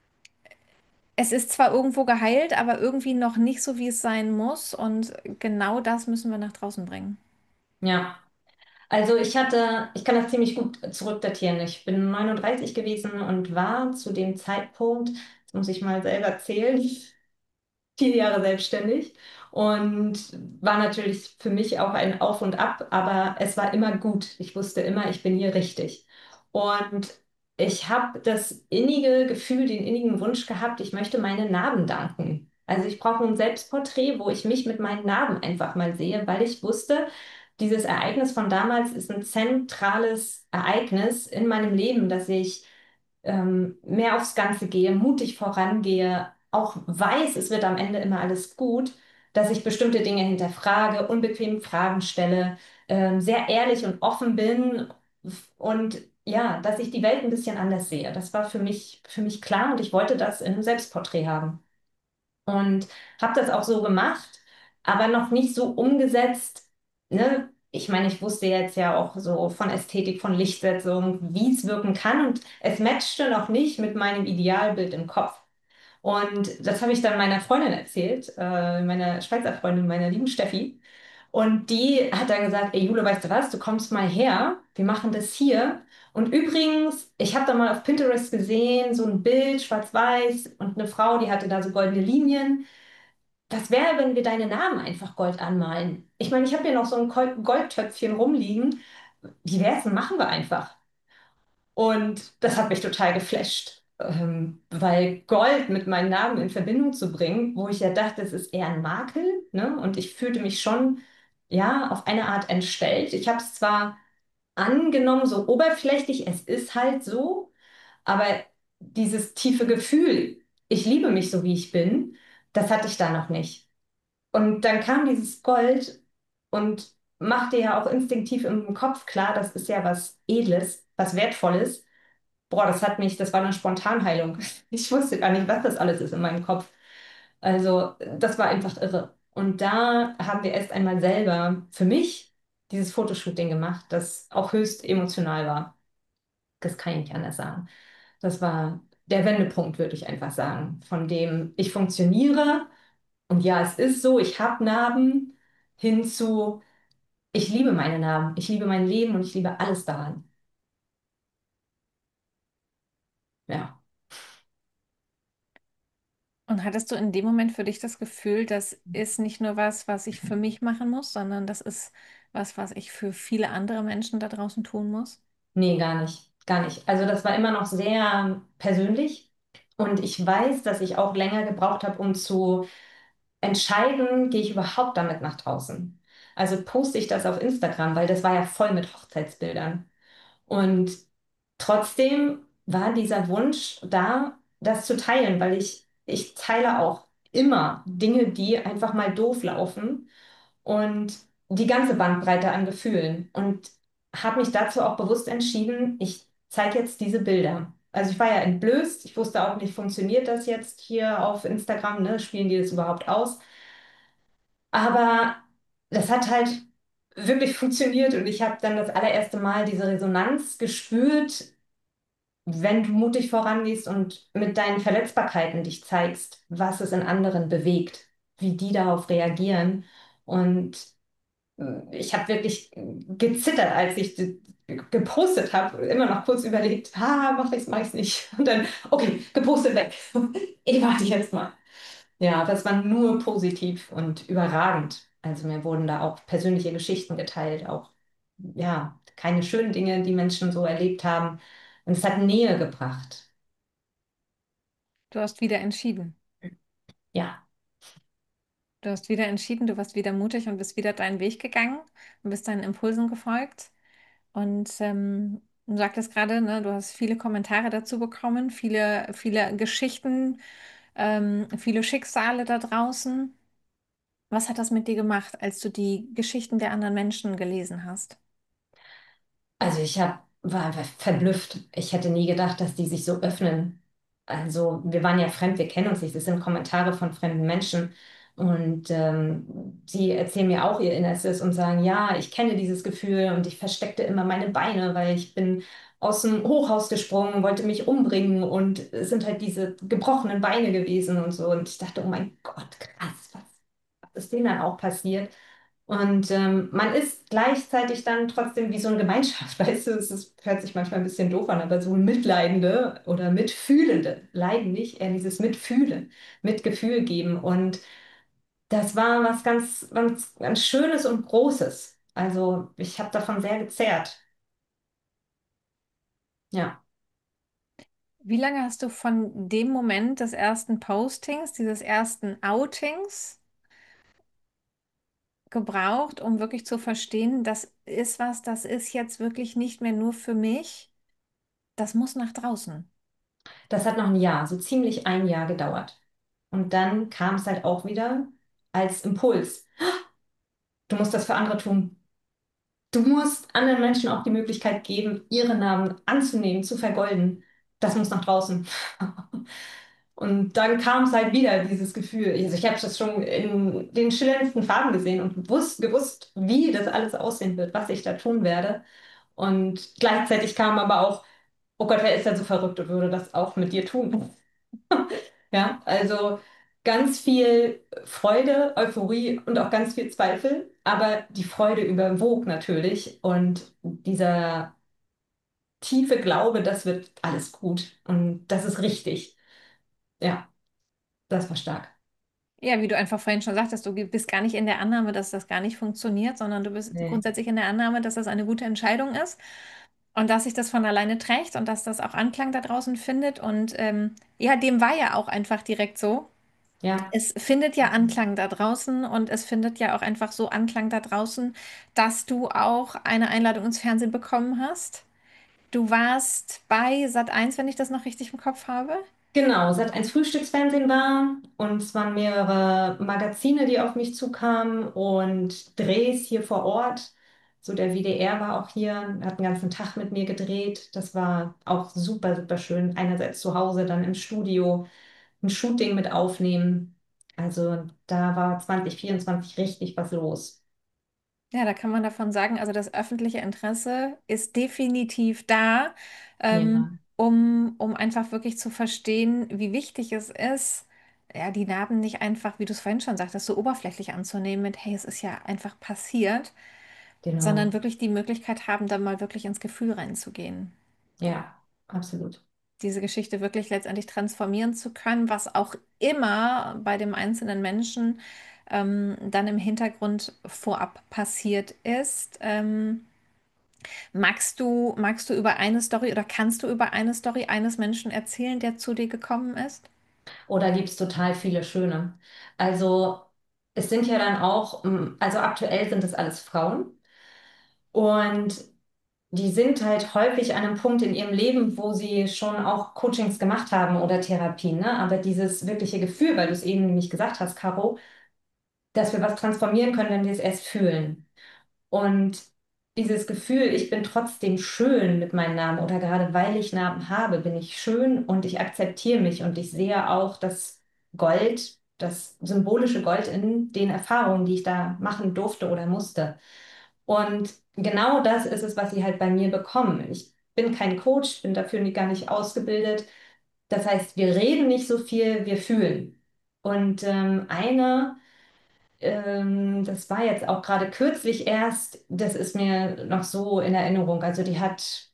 es ist zwar irgendwo geheilt, aber irgendwie noch nicht so, wie es sein muss. Und genau das müssen wir nach draußen bringen. Ja. Also ich hatte, ich kann das ziemlich gut zurückdatieren. Ich bin neununddreißig gewesen und war zu dem Zeitpunkt, jetzt muss ich mal selber zählen, vier Jahre selbstständig und war natürlich für mich auch ein Auf und Ab, aber es war immer gut. Ich wusste immer, ich bin hier richtig. Und ich habe das innige Gefühl, den innigen Wunsch gehabt, ich möchte meine Narben danken. Also ich brauche ein Selbstporträt, wo ich mich mit meinen Narben einfach mal sehe, weil ich wusste, dieses Ereignis von damals ist ein zentrales Ereignis in meinem Leben, dass ich ähm, mehr aufs Ganze gehe, mutig vorangehe, auch weiß, es wird am Ende immer alles gut, dass ich bestimmte Dinge hinterfrage, unbequeme Fragen stelle, ähm, sehr ehrlich und offen bin und ja, dass ich die Welt ein bisschen anders sehe. Das war für mich, für mich klar und ich wollte das in einem Selbstporträt haben. Und habe das auch so gemacht, aber noch nicht so umgesetzt. Ne? Ich meine, ich wusste jetzt ja auch so von Ästhetik, von Lichtsetzung, wie es wirken kann. Und es matchte noch nicht mit meinem Idealbild im Kopf. Und das habe ich dann meiner Freundin erzählt, äh, meiner Schweizer Freundin, meiner lieben Steffi. Und die hat dann gesagt, ey Jule, weißt du was, du kommst mal her, wir machen das hier. Und übrigens, ich habe da mal auf Pinterest gesehen, so ein Bild, schwarz-weiß, und eine Frau, die hatte da so goldene Linien. Was wäre, wenn wir deine Namen einfach Gold anmalen? Ich meine, ich habe hier noch so ein Gold- Goldtöpfchen rumliegen. Wie wär's denn? Machen wir einfach. Und das hat mich total geflasht, ähm, weil Gold mit meinem Namen in Verbindung zu bringen, wo ich ja dachte, es ist eher ein Makel, ne? Und ich fühlte mich schon, ja, auf eine Art entstellt. Ich habe es zwar angenommen, so oberflächlich, es ist halt so, aber dieses tiefe Gefühl, ich liebe mich so, wie ich bin, das hatte ich da noch nicht. Und dann kam dieses Gold und machte ja auch instinktiv im Kopf klar, das ist ja was Edles, was Wertvolles. Boah, das hat mich, das war eine Spontanheilung. Ich wusste gar nicht, was das alles ist in meinem Kopf. Also, das war einfach irre. Und da haben wir erst einmal selber für mich dieses Fotoshooting gemacht, das auch höchst emotional war. Das kann ich nicht anders sagen. Das war der Wendepunkt, würde ich einfach sagen, von dem ich funktioniere. Und ja, es ist so, ich habe Narben hin zu, ich liebe meine Narben, ich liebe mein Leben und ich liebe alles daran. Ja. Und hattest du in dem Moment für dich das Gefühl, das ist nicht nur was, was ich für mich machen muss, sondern das ist was, was ich für viele andere Menschen da draußen tun muss? Nee, gar nicht. Gar nicht. Also das war immer noch sehr persönlich. Und ich weiß, dass ich auch länger gebraucht habe, um zu entscheiden, gehe ich überhaupt damit nach draußen. Also poste ich das auf Instagram, weil das war ja voll mit Hochzeitsbildern. Und trotzdem war dieser Wunsch da, das zu teilen, weil ich, ich teile auch immer Dinge, die einfach mal doof laufen und die ganze Bandbreite an Gefühlen. Und habe mich dazu auch bewusst entschieden, ich zeige jetzt diese Bilder. Also ich war ja entblößt, ich wusste auch nicht, funktioniert das jetzt hier auf Instagram, ne? Spielen die das überhaupt aus? Aber das hat halt wirklich funktioniert und ich habe dann das allererste Mal diese Resonanz gespürt, wenn du mutig vorangehst und mit deinen Verletzbarkeiten dich zeigst, was es in anderen bewegt, wie die darauf reagieren. Und äh, ich habe wirklich gezittert, als ich d- gepostet habe, immer noch kurz überlegt, ah, mach ich's, mach ich's nicht. Und dann, okay, gepostet weg. Ich warte jetzt mal. Ja, das war nur positiv und überragend. Also mir wurden da auch persönliche Geschichten geteilt, auch ja, keine schönen Dinge, die Menschen so erlebt haben. Und es hat Nähe gebracht. Du hast wieder entschieden. Ja, Du hast wieder entschieden, du warst wieder mutig und bist wieder deinen Weg gegangen und bist deinen Impulsen gefolgt. Und ähm, du sagtest gerade, ne, du hast viele Kommentare dazu bekommen, viele, viele Geschichten, ähm, viele Schicksale da draußen. Was hat das mit dir gemacht, als du die Geschichten der anderen Menschen gelesen hast? also ich hab, war einfach verblüfft. Ich hätte nie gedacht, dass die sich so öffnen. Also wir waren ja fremd, wir kennen uns nicht. Das sind Kommentare von fremden Menschen. Und ähm, sie erzählen mir auch ihr Innerstes und sagen, ja, ich kenne dieses Gefühl und ich versteckte immer meine Beine, weil ich bin aus dem Hochhaus gesprungen, wollte mich umbringen und es sind halt diese gebrochenen Beine gewesen und so. Und ich dachte, oh mein Gott, krass, was, was ist denen dann auch passiert? Und ähm, man ist gleichzeitig dann trotzdem wie so eine Gemeinschaft, weißt du, es ist, hört sich manchmal ein bisschen doof an, aber so Mitleidende oder Mitfühlende, Leiden nicht, eher dieses Mitfühlen, Mitgefühl geben. Und das war was ganz, ganz, ganz Schönes und Großes. Also ich habe davon sehr gezehrt. Ja, Wie lange hast du von dem Moment des ersten Postings, dieses ersten Outings gebraucht, um wirklich zu verstehen, das ist was, das ist jetzt wirklich nicht mehr nur für mich, das muss nach draußen. das hat noch ein Jahr, so ziemlich ein Jahr gedauert. Und dann kam es halt auch wieder als Impuls. Du musst das für andere tun. Du musst anderen Menschen auch die Möglichkeit geben, ihre Namen anzunehmen, zu vergolden. Das muss nach draußen. Und dann kam es halt wieder, dieses Gefühl. Also ich habe das schon in den schillerndsten Farben gesehen und gewusst, gewusst, wie das alles aussehen wird, was ich da tun werde. Und gleichzeitig kam aber auch, oh Gott, wer ist denn so verrückt und würde das auch mit dir tun? Ja, also ganz viel Freude, Euphorie und auch ganz viel Zweifel, aber die Freude überwog natürlich und dieser tiefe Glaube, das wird alles gut und das ist richtig. Ja, das war stark. Ja, wie du einfach vorhin schon sagtest, du bist gar nicht in der Annahme, dass das gar nicht funktioniert, sondern du bist Nee. grundsätzlich in der Annahme, dass das eine gute Entscheidung ist und dass sich das von alleine trägt und dass das auch Anklang da draußen findet. Und ähm, ja, dem war ja auch einfach direkt so. Ja, Es findet ja Anklang da draußen und es findet ja auch einfach so Anklang da draußen, dass du auch eine Einladung ins Fernsehen bekommen hast. Du warst bei Sat eins, wenn ich das noch richtig im Kopf habe. genau. Sat eins Frühstücksfernsehen war und es waren mehrere Magazine, die auf mich zukamen und Drehs hier vor Ort. So der W D R war auch hier, hat den ganzen Tag mit mir gedreht. Das war auch super, super schön. Einerseits zu Hause, dann im Studio ein Shooting mit aufnehmen. Also da war zwanzig vierundzwanzig richtig was los. Ja, da kann man davon sagen, also das öffentliche Interesse ist definitiv da, ähm, Ja, um, um einfach wirklich zu verstehen, wie wichtig es ist, ja, die Narben nicht einfach, wie du es vorhin schon sagtest, so oberflächlich anzunehmen mit, hey, es ist ja einfach passiert, sondern genau. wirklich die Möglichkeit haben, da mal wirklich ins Gefühl reinzugehen. Ja, absolut. Diese Geschichte wirklich letztendlich transformieren zu können, was auch immer bei dem einzelnen Menschen ähm, dann im Hintergrund vorab passiert ist. Ähm, magst du, magst du über eine Story oder kannst du über eine Story eines Menschen erzählen, der zu dir gekommen ist? Oder gibt es total viele schöne. Also es sind ja dann auch, mm, also aktuell sind es alles Frauen und die sind halt häufig an einem Punkt in ihrem Leben, wo sie schon auch Coachings gemacht haben oder Therapien, ne? Aber dieses wirkliche Gefühl, weil du es eben nämlich gesagt hast, Caro, dass wir was transformieren können, wenn wir es erst fühlen. Und dieses Gefühl, ich bin trotzdem schön mit meinem Namen oder gerade weil ich Namen habe, bin ich schön und ich akzeptiere mich und ich sehe auch das Gold, das symbolische Gold in den Erfahrungen, die ich da machen durfte oder musste. Und genau das ist es, was sie halt bei mir bekommen. Ich bin kein Coach, bin dafür nie- gar nicht ausgebildet. Das heißt, wir reden nicht so viel, wir fühlen. Und ähm, eine ähm, das war jetzt auch gerade kürzlich erst, das ist mir noch so in Erinnerung. Also die hat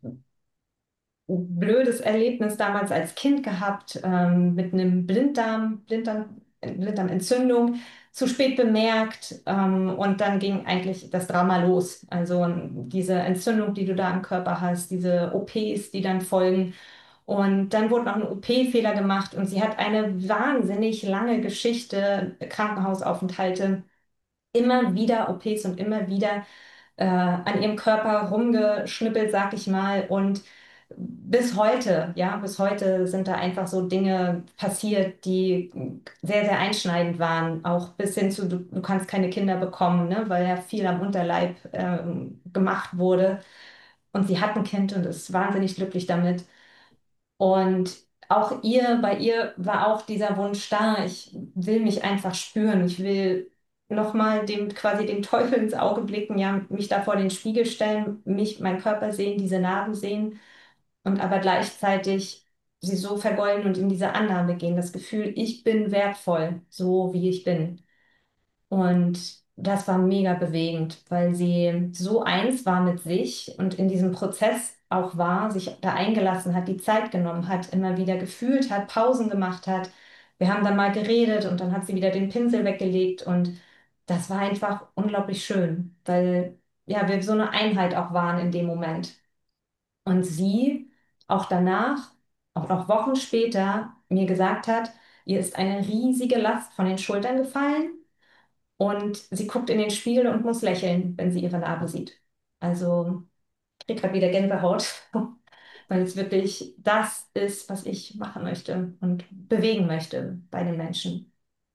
ein blödes Erlebnis damals als Kind gehabt, ähm, mit einem Blinddarm, Blinddarm, Blinddarmentzündung, zu spät bemerkt, ähm, und dann ging eigentlich das Drama los. Also diese Entzündung, die du da im Körper hast, diese O Ps, die dann folgen. Und dann wurde noch ein O P-Fehler gemacht und sie hat eine wahnsinnig lange Geschichte, Krankenhausaufenthalte, immer wieder O Ps und immer wieder äh, an ihrem Körper rumgeschnippelt, sag ich mal. Und bis heute, ja, bis heute sind da einfach so Dinge passiert, die sehr, sehr einschneidend waren. Auch bis hin zu, du, du kannst keine Kinder bekommen, ne, weil ja viel am Unterleib ähm, gemacht wurde. Und sie hat ein Kind und ist wahnsinnig glücklich damit. Und auch ihr, bei ihr war auch dieser Wunsch da, ich will mich einfach spüren, ich will nochmal dem, quasi dem Teufel ins Auge blicken, ja, mich da vor den Spiegel stellen, mich, meinen Körper sehen, diese Narben sehen und aber gleichzeitig sie so vergolden und in diese Annahme gehen, das Gefühl, ich bin wertvoll, so wie ich bin. Und das war mega bewegend, weil sie so eins war mit sich und in diesem Prozess auch war, sich da eingelassen hat, die Zeit genommen hat, immer wieder gefühlt hat, Pausen gemacht hat. Wir haben dann mal geredet und dann hat sie wieder den Pinsel weggelegt und das war einfach unglaublich schön, weil ja, wir so eine Einheit auch waren in dem Moment. Und sie auch danach, auch noch Wochen später, mir gesagt hat, ihr ist eine riesige Last von den Schultern gefallen und sie guckt in den Spiegel und muss lächeln, wenn sie ihre Narbe sieht. Also ich krieg gerade wieder Gänsehaut, weil es wirklich das ist, was ich machen möchte und bewegen möchte bei den Menschen.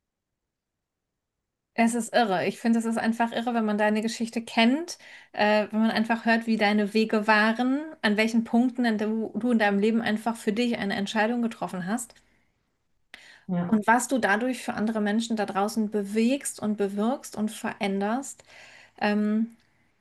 Es ist irre. Ich finde, es ist einfach irre, wenn man deine Geschichte kennt, äh, wenn man einfach hört, wie deine Wege waren, an welchen Punkten in du, du in deinem Leben einfach für dich eine Entscheidung getroffen hast Ja, und was du dadurch für andere Menschen da draußen bewegst und bewirkst und veränderst. Ähm,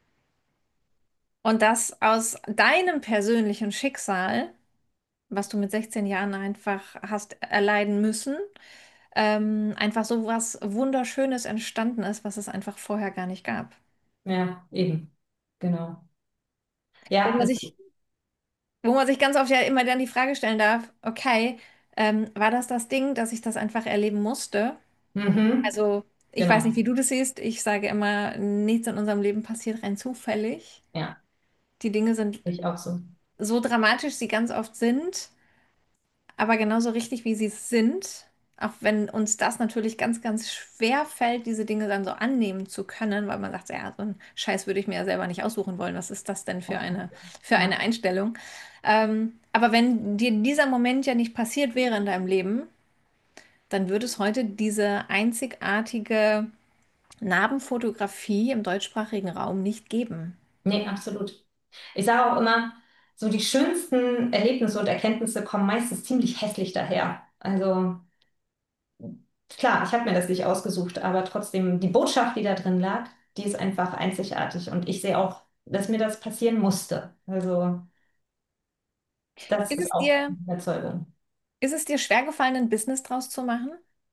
und das aus deinem persönlichen Schicksal, was du mit sechzehn Jahren einfach hast erleiden müssen, ähm, einfach so was Wunderschönes entstanden ist, was es einfach vorher gar nicht gab. ja, eben. Genau. Wo Ja, man es, sich, wo man sich ganz oft ja immer dann die Frage stellen darf, okay, ähm, war das das Ding, dass ich das einfach erleben musste? mhm, Also, ich weiß nicht, genau. wie du das siehst. Ich sage immer, nichts in unserem Leben passiert rein zufällig. Ja, Die Dinge sind ich auch so. so dramatisch, sie ganz oft sind, aber genauso richtig, wie sie sind. Auch wenn uns das natürlich ganz, ganz schwer fällt, diese Dinge dann so annehmen zu können, weil man sagt, ja, so einen Scheiß würde ich mir ja selber nicht aussuchen wollen. Was ist das denn für eine, für eine Ja, Einstellung? Ähm, aber wenn dir dieser Moment ja nicht passiert wäre in deinem Leben, dann würde es heute diese einzigartige Narbenfotografie im deutschsprachigen Raum nicht geben. nee, absolut. Ich sage auch immer, so die schönsten Erlebnisse und Erkenntnisse kommen meistens ziemlich hässlich daher. Also klar, ich habe mir das nicht ausgesucht, aber trotzdem die Botschaft, die da drin lag, die ist einfach einzigartig. Und ich sehe auch, dass mir das passieren musste. Also das Ist ist es auch dir, eine Überzeugung. ist es dir schwergefallen, ein Business draus zu machen?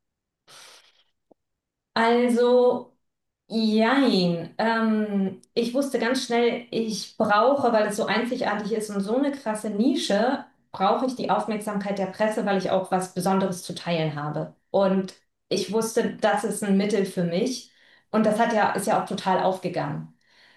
Also, jein. Ähm, ich wusste ganz schnell, ich brauche, weil es so einzigartig ist und so eine krasse Nische, brauche ich die Aufmerksamkeit der Presse, weil ich auch was Besonderes zu teilen habe. Und ich wusste, das ist ein Mittel für mich. Und das hat ja, ist ja auch total aufgegangen.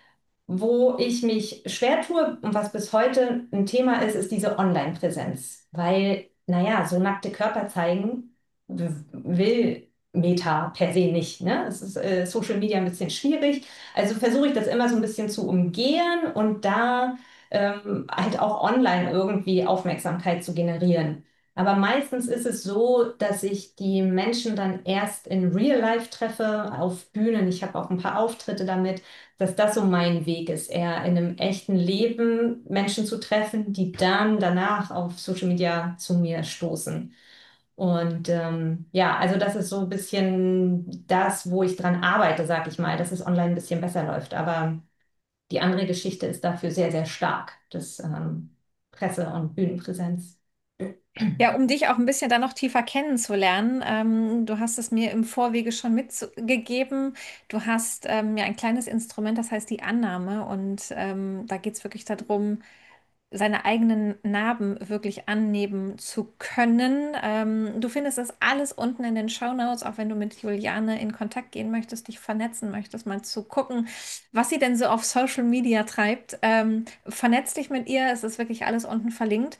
Wo ich mich schwer tue und was bis heute ein Thema ist, ist diese Online-Präsenz. Weil, naja, so nackte Körper zeigen w- will Meta per se nicht. Ne? Es ist äh, Social Media ein bisschen schwierig. Also versuche ich das immer so ein bisschen zu umgehen und da ähm, halt auch online irgendwie Aufmerksamkeit zu generieren. Aber meistens ist es so, dass ich die Menschen dann erst in Real Life treffe, auf Bühnen. Ich habe auch ein paar Auftritte damit, dass das so mein Weg ist, eher in einem echten Leben Menschen zu treffen, die dann danach auf Social Media zu mir stoßen. Und ähm, ja, also das ist so ein bisschen das, wo ich dran arbeite, sag ich mal, dass es online ein bisschen besser läuft. Aber die andere Geschichte ist dafür sehr, sehr stark, das ähm, Presse- und Bühnenpräsenz. Ja, um dich auch ein bisschen dann noch tiefer kennenzulernen. Ähm, du hast es mir im Vorwege schon mitgegeben. Du hast ähm, ja ein kleines Instrument, das heißt die Annahme. Und ähm, da geht es wirklich darum, seine eigenen Narben wirklich annehmen zu können. Ähm, du findest das alles unten in den Shownotes, auch wenn du mit Juliane in Kontakt gehen möchtest, dich vernetzen möchtest, mal zu gucken, was sie denn so auf Social Media treibt. Ähm, vernetz dich mit ihr, es ist wirklich alles unten verlinkt.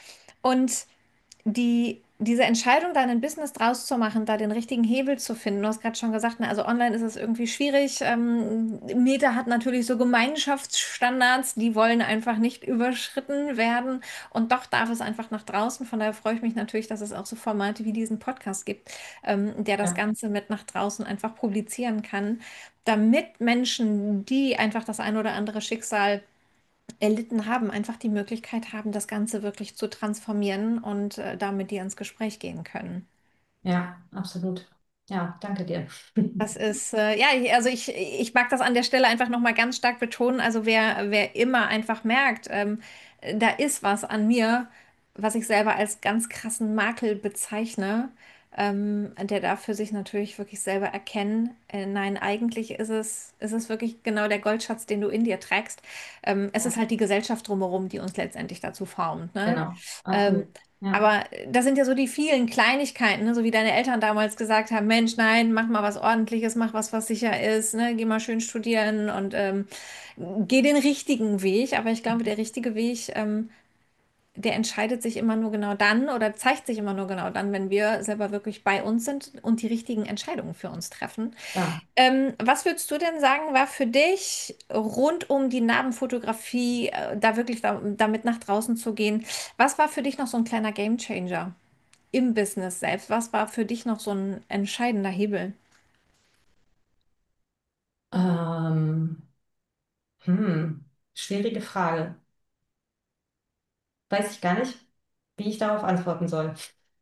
Und die, diese Entscheidung, da ein Business draus zu machen, da den richtigen Hebel zu finden, du hast gerade schon gesagt, ne, also online ist es irgendwie schwierig. Ähm, Meta hat natürlich so Gemeinschaftsstandards, die wollen einfach nicht überschritten werden. Und doch darf es einfach nach draußen. Von daher freue ich mich natürlich, dass es auch so Formate wie diesen Podcast gibt, ähm, der das Ja, Ganze mit nach draußen einfach publizieren kann, damit Menschen, die einfach das ein oder andere Schicksal erlitten haben, einfach die Möglichkeit haben, das Ganze wirklich zu transformieren und äh, da mit dir ins Gespräch gehen können. ja, absolut. Ja, danke dir. Das ist, äh, ja, ich- also ich, ich mag das an der Stelle einfach nochmal ganz stark betonen. Also wer, wer immer einfach merkt, ähm, da ist was an mir, was ich selber als ganz krassen Makel bezeichne, ähm, der darf für sich natürlich wirklich selber erkennen, äh, nein, eigentlich ist es, ist es wirklich genau der Goldschatz, den du in dir trägst. Ähm, es ist Ja, halt die Gesellschaft drumherum, die uns letztendlich dazu formt, ne? genau, Ähm, absolut. Ja, aber das sind ja so die vielen Kleinigkeiten, ne? So wie deine Eltern damals gesagt haben, Mensch, nein, mach mal was Ordentliches, mach was, was sicher ist, ne? Geh mal schön studieren und ähm, geh den richtigen Weg. Aber ich glaube, der richtige Weg, ähm, der entscheidet sich immer nur genau dann oder zeigt sich immer nur genau dann, wenn wir selber wirklich bei uns sind und die richtigen Entscheidungen für uns treffen. klar. Ähm, was würdest du denn sagen, war für dich rund um die Narbenfotografie, äh, da wirklich da, damit nach draußen zu gehen, was war für dich noch so ein kleiner Gamechanger im Business selbst? Was war für dich noch so ein entscheidender Hebel? Ähm, hm, schwierige Frage. Weiß ich gar nicht, wie ich darauf antworten soll.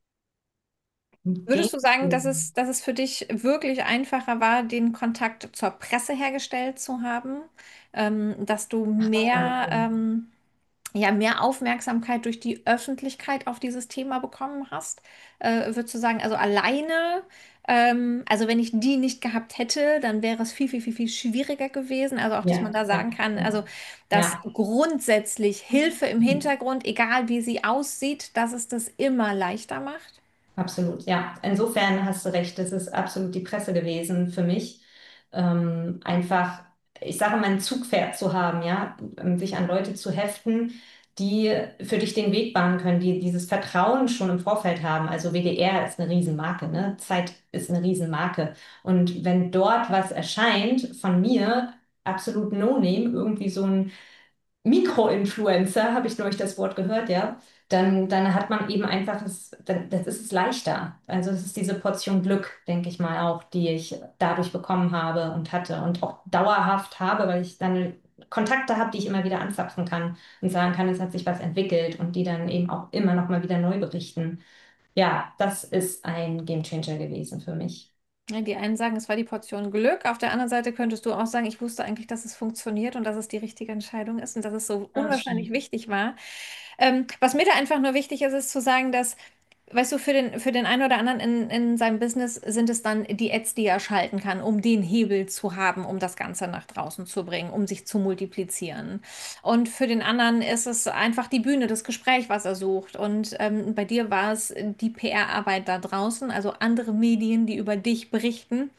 Würdest du sagen, dass Game. es, dass es für dich wirklich einfacher war, den Kontakt zur Presse hergestellt zu haben, ähm, dass du mehr, Ähm, ähm, ja, mehr Aufmerksamkeit durch die Öffentlichkeit auf dieses Thema bekommen hast? Äh, würdest du sagen, also alleine, ähm, also wenn ich die nicht gehabt hätte, dann wäre es viel, viel, viel, viel schwieriger gewesen. Also auch, dass man ja, da sagen ja, kann, ja. also dass Ja. grundsätzlich Hilfe im Hintergrund, egal wie sie aussieht, dass es das immer leichter macht. Absolut, ja. Insofern hast du recht, das ist absolut die Presse gewesen für mich. Ähm, einfach, ich sage mal, ein Zugpferd zu haben, ja, ähm, sich an Leute zu heften, die für dich den Weg bahnen können, die dieses Vertrauen schon im Vorfeld haben. Also W D R ist eine Riesenmarke, ne? Zeit ist eine Riesenmarke. Und wenn dort was erscheint von mir, absolut No-Name, irgendwie so ein Mikroinfluencer, habe ich neulich das Wort gehört, ja, dann, dann hat man eben einfach, das, dann, das ist es leichter. Also es ist diese Portion Glück, denke ich mal auch, die ich dadurch bekommen habe und hatte und auch dauerhaft habe, weil ich dann Kontakte habe, die ich immer wieder anzapfen kann und sagen kann, es hat sich was entwickelt und die dann eben auch immer noch mal wieder neu berichten. Ja, das ist ein Gamechanger gewesen für mich. Ja, die einen sagen, es war die Portion Glück. Auf der anderen Seite könntest du auch sagen, ich wusste eigentlich, dass es funktioniert und dass es die richtige Entscheidung ist und dass es so Ja, das unwahrscheinlich stimmt. wichtig war. Ähm, was mir da einfach nur wichtig ist, ist zu sagen, dass, weißt du, für den, für den einen oder anderen in, in seinem Business sind es dann die Ads, die er schalten kann, um den Hebel zu haben, um das Ganze nach draußen zu bringen, um sich zu multiplizieren. Und für den anderen ist es einfach die Bühne, das Gespräch, was er sucht. Und ähm, bei dir war es die P R-Arbeit da draußen, also andere Medien, die über dich berichten.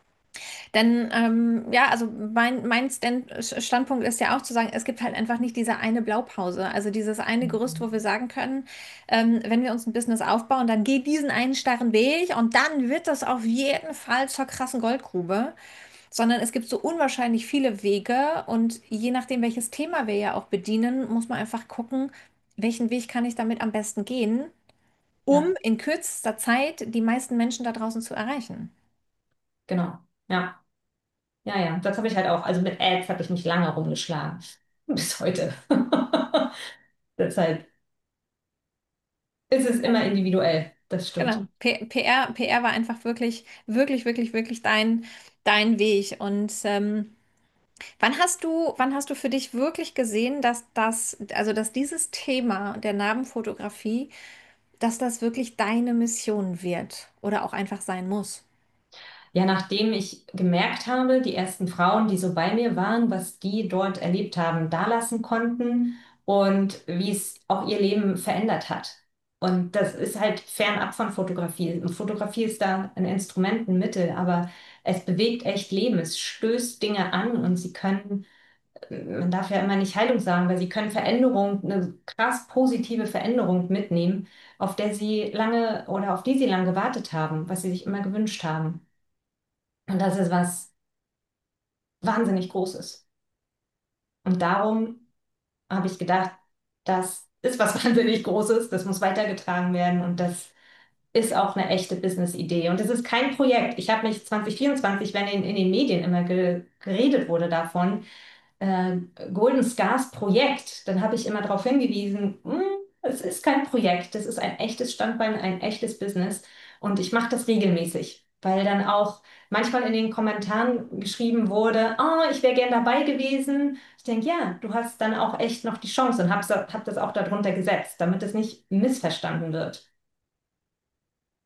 Denn ähm, ja, also mein, mein Stand Standpunkt ist ja auch zu sagen, es gibt halt einfach nicht diese eine Blaupause, also dieses eine Gerüst, wo wir sagen können, ähm, wenn wir uns ein Business aufbauen, dann geht diesen einen starren Weg und dann wird das auf jeden Fall zur krassen Goldgrube, sondern es gibt so unwahrscheinlich viele Wege und je nachdem, welches Thema wir ja auch bedienen, muss man einfach gucken, welchen Weg kann ich damit am besten gehen, um Ja, in kürzester Zeit die meisten Menschen da draußen zu erreichen. genau. Ja. Ja, ja, das habe ich halt auch. Also mit Ads habe ich mich lange rumgeschlagen. Bis heute. Deshalb ist es immer individuell. Das stimmt. Genau. P PR, P R war einfach wirklich, wirklich, wirklich, wirklich dein, dein Weg. Und ähm, wann hast du, wann hast du für dich wirklich gesehen, dass das, also dass dieses Thema der Narbenfotografie, dass das wirklich deine Mission wird oder auch einfach sein muss? Ja, nachdem ich gemerkt habe, die ersten Frauen, die so bei mir waren, was die dort erlebt haben, dalassen konnten und wie es auch ihr Leben verändert hat. Und das ist halt fernab von Fotografie. Fotografie ist da ein Instrument, ein Mittel, aber es bewegt echt Leben. Es stößt Dinge an und sie können, man darf ja immer nicht Heilung sagen, weil sie können Veränderung, eine krass positive Veränderung mitnehmen, auf der sie lange oder auf die sie lange gewartet haben, was sie sich immer gewünscht haben. Und das ist was wahnsinnig Großes. Und darum habe ich gedacht, das ist was wahnsinnig Großes, das muss weitergetragen werden und das ist auch eine echte Business-Idee. Und es ist kein Projekt. Ich habe mich zwanzig vierundzwanzig, wenn in, in den Medien immer ge geredet wurde davon, äh, Golden Scars Projekt, dann habe ich immer darauf hingewiesen, "Hm, es ist kein Projekt, das ist ein echtes Standbein, ein echtes Business und ich mache das regelmäßig, weil dann auch manchmal in den Kommentaren geschrieben wurde, oh, ich wäre gern dabei gewesen. Ich denke, ja, du hast dann auch echt noch die Chance und hab, hab das auch darunter gesetzt, damit es nicht missverstanden wird.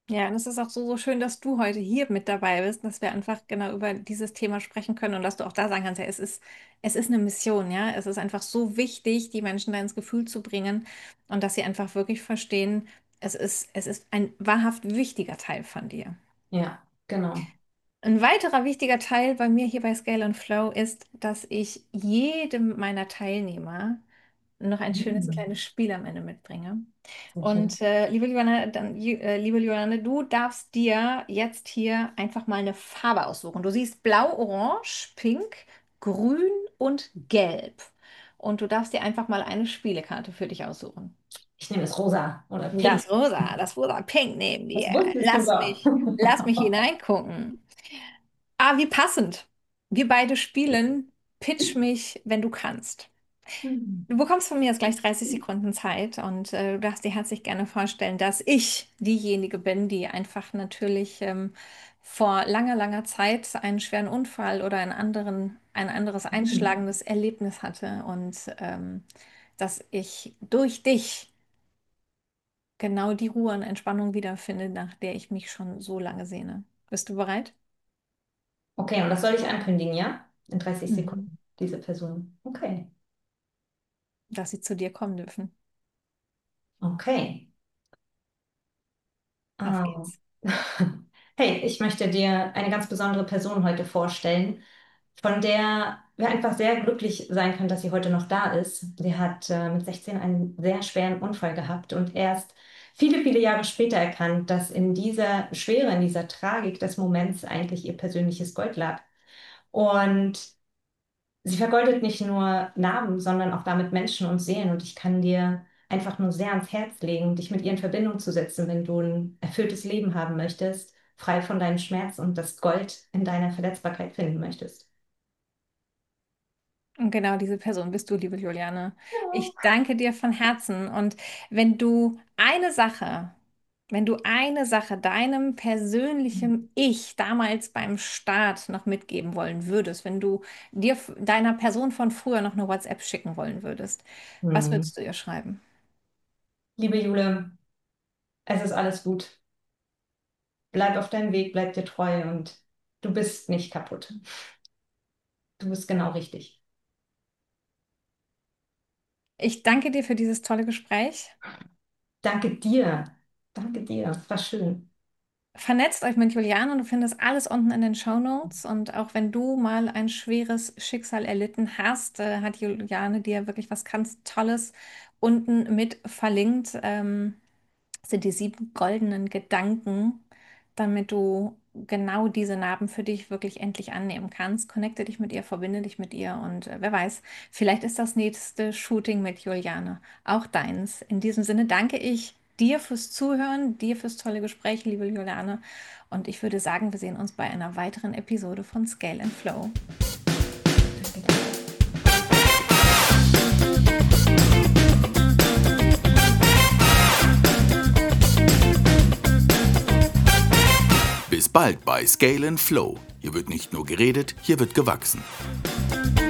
Ja, und es ist auch so, so schön, dass du heute hier mit dabei bist, dass wir einfach genau über dieses Thema sprechen können und dass du auch da sagen kannst, ja, es ist, es ist eine Mission, ja. Es ist einfach so wichtig, die Menschen da ins Gefühl zu bringen und dass sie einfach wirklich verstehen, es ist, es ist ein wahrhaft wichtiger Teil von dir. Ja, genau. Ein weiterer wichtiger Teil bei mir hier bei Scale and Flow ist, dass ich jedem meiner Teilnehmer noch ein schönes Mhm. kleines Spiel am Ende mitbringe. Sehr schön. Und äh, liebe Juliane, dann, ju- äh, liebe Juliane, du darfst dir jetzt hier einfach mal eine Farbe aussuchen. Du siehst blau, orange, pink, grün und gelb. Und du darfst dir einfach mal eine Spielekarte für dich aussuchen. Ich nehme das rosa oder pink. Das Rosa, das Rosa Pink nehmen Was wir. wusstest du Lass da? mich, lass mich hineingucken. Ah, wie passend. Wir beide spielen Pitch mich, wenn du kannst. Hm. Du bekommst von mir jetzt gleich dreißig Sekunden Zeit und äh, du darfst dir herzlich gerne vorstellen, dass ich diejenige bin, die einfach natürlich ähm, vor langer, langer Zeit einen schweren Unfall oder einen anderen, ein anderes einschlagendes Erlebnis hatte und ähm, dass ich durch dich genau die Ruhe und Entspannung wiederfinde, nach der ich mich schon so lange sehne. Bist du bereit? Okay, und das soll ich ankündigen, ja? In dreißig Mhm. Sekunden, diese Person. Okay, Dass sie zu dir kommen dürfen. okay. Auf Ah. geht's. Hey, ich möchte dir eine ganz besondere Person heute vorstellen, von der wir einfach sehr glücklich sein können, dass sie heute noch da ist. Sie hat äh, mit sechzehn einen sehr schweren Unfall gehabt und erst viele, viele Jahre später erkannt, dass in dieser Schwere, in dieser Tragik des Moments eigentlich ihr persönliches Gold lag. Und sie vergoldet nicht nur Narben, sondern auch damit Menschen und Seelen. Und ich kann dir einfach nur sehr ans Herz legen, dich mit ihr in Verbindung zu setzen, wenn du ein erfülltes Leben haben möchtest, frei von deinem Schmerz und das Gold in deiner Verletzbarkeit finden möchtest. Und genau diese Person bist du, liebe Juliane. Ich Ja. danke dir von Herzen. Und wenn du eine Sache, wenn du eine Sache deinem persönlichen Ich damals beim Start noch mitgeben wollen würdest, wenn du dir f- deiner Person von früher noch eine WhatsApp schicken wollen würdest, was Hm. würdest du ihr schreiben? Liebe Jule, es ist alles gut. Bleib auf deinem Weg, bleib dir treu und du bist nicht kaputt. Du bist genau richtig. Ich danke dir für dieses tolle Gespräch. Danke dir. Danke dir. Das war schön. Vernetzt euch mit Juliane, du findest alles unten in den Shownotes. Und auch wenn du mal ein schweres Schicksal erlitten hast, äh, hat Juliane dir wirklich was ganz Tolles unten mit verlinkt. Ähm, sind die sieben goldenen Gedanken, damit du genau diese Narben für dich wirklich endlich annehmen kannst. Connecte dich mit ihr, verbinde dich mit ihr und äh, wer weiß, vielleicht ist das nächste Shooting mit Juliane auch deins. In diesem Sinne danke ich dir fürs Zuhören, dir fürs tolle Gespräch, liebe Juliane. Und ich würde sagen, wir sehen uns bei einer weiteren Episode von Scale and Flow. Danke, danke. Bis bald bei Scale and Flow. Hier wird nicht nur geredet, hier wird gewachsen.